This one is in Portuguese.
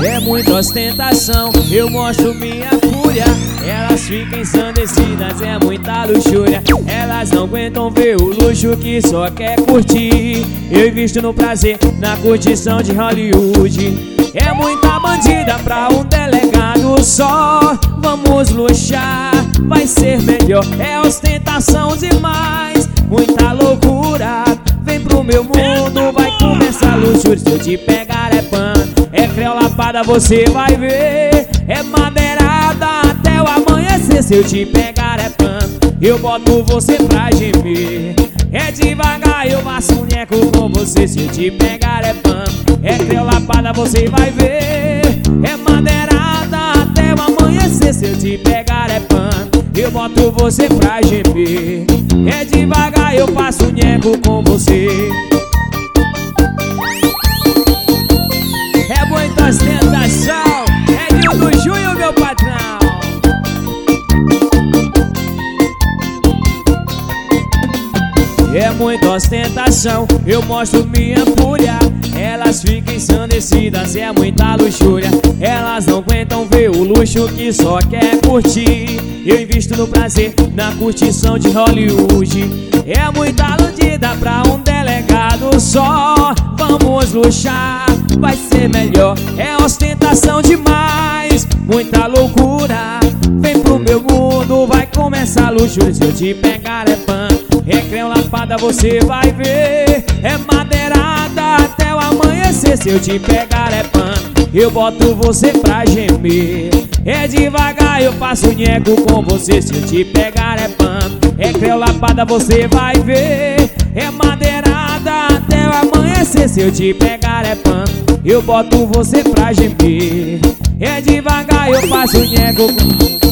É muita ostentação, eu mostro minha fúria. Elas ficam ensandecidas, é muita luxúria. Elas não aguentam ver o luxo que só quer curtir. Eu invisto no prazer, na curtição de Hollywood. É muita bandida pra um delegado só. Vamos luxar, vai ser melhor. É ostentação demais, muita loucura. Vem pro meu mundo, vai começar luxúria. Se eu te pegar é pan, é creu lapada, você vai ver. É madeirada até o amanhecer. Se eu te pegar é pan, eu boto você pra gemer. É devagar, eu faço um nheco com você. Se eu te pegar é pan, é creu lapada, você vai ver. É madeirada até o amanhecer. Se eu te pegar é pan, eu boto você pra gemer. É devagar, eu faço um nheco com você. É muita ostentação, é Nildo Júnior, meu patrão. É muita ostentação, eu mostro minha fúria. Elas ficam ensandecidas, é muita luxúria. Elas não aguentam ver o luxo que só quer curtir. Eu invisto no prazer, na curtição de Hollywood. É muita ludida pra um delegado só. Vamos luxar, vai ser melhor. É ostentação demais, muita loucura. Vem pro meu mundo, vai começar luxúria. Se eu te pegar é pan, é creu lapada, você vai ver. É madeirada até o amanhecer. Se eu te pegar é pan, eu boto você pra gemer. É devagar, eu faço nheco com você. Se eu te pegar é pan, é creu lapada, você vai ver. É madeirada até o amanhecer. Se eu te pegar é pan, eu boto você pra gemer. É devagar, eu faço nheco com